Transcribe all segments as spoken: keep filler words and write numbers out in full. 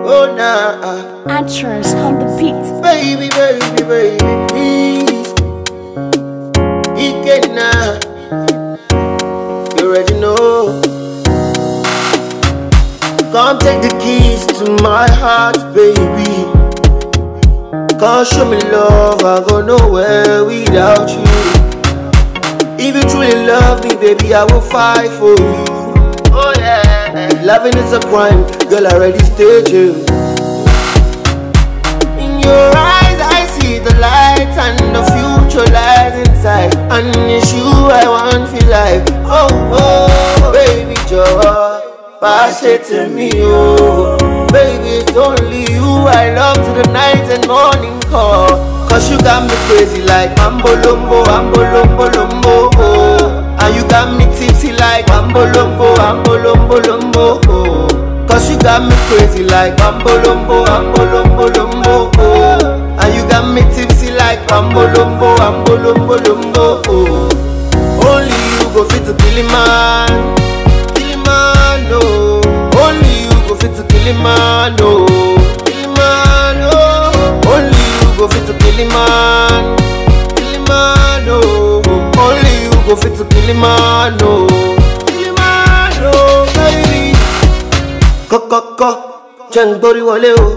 Oh nah. Actress on the beat. Baby, baby, baby, please. It now. You already know. Come take the keys to my heart, baby. Come show me love, I go nowhere without you. If you truly love me, baby, I will fight for you. Oh yeah. If loving is a crime, girl, I already stayed you. In your eyes, I see the light and the future lies inside. And it's you I want feel like. Oh, oh, baby, joy, pass it to me, oh. Baby, it's only you I love to the night and morning call. Cause you got me crazy like Mambo Lumbo, Mambo Lumbo Lumbo, oh. And you got me tipsy like Mambo Lumbo, Mambo Lumbo Lumbo, oh. Cause you got me crazy like Mambo Lumbo, Mambo Lumbo Lumbo, oh. And you got me tipsy like Mambo Lumbo, Mambo Lumbo Lumbo, oh. Only you go fit to kill a man, kill a man, no. Only you go fit to kill a man, no. Kill a man, no. Only you go fit to kill a man, kill a man, no. Only you go fit to kill a man, no. Kill a man, no, baby. Kọ́kọ́kọ́, jẹ́ n gbórí wọlé o.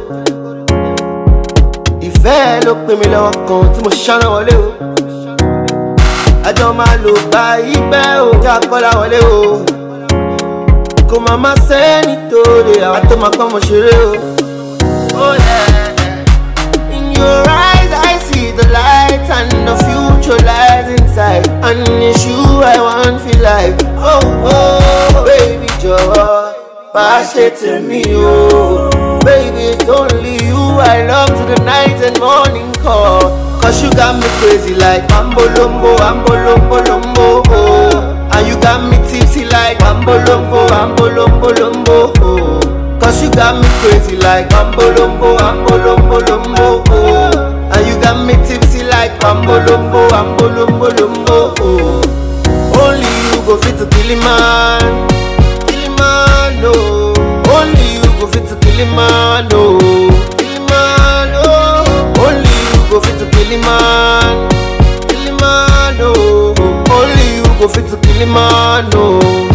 Ìfẹ́ ló pè mí lọ́wọ́ kan tí mo ṣáná wọlé o. Àjọ máa lò gba ìgbẹ́ o, jẹ́ àkọ́lá wọlé o. Kò má má sẹ́ni tó lè àwọn tó máa pọ́n mo ṣeré o. Oh yeah. In your eyes I see the light and the future lies inside. And it's you I want feel like. Oh oh, baby joy, pass it to me, oh. Baby, it's only you I love to the night and morning call. Cause you got me crazy like Mambo Lumbo, Mambo Lumbo Lumbo, oh. And you got me tipsy like Mambo Lumbo, Mambo Lumbo Lumbo, oh. Cause you got me crazy like Mambo Lumbo, Mambo Lumbo Lumbo, oh. And you got me tipsy like Mambo Lumbo, Mambo Lumbo Lumbo, oh. Only you go fit to kill a man, kill a man, no. Only you go fit to kill a man, no. Kill a man, no. Only you go fit to kill a man, kill a man, no. Only you go fit to kill a man, no.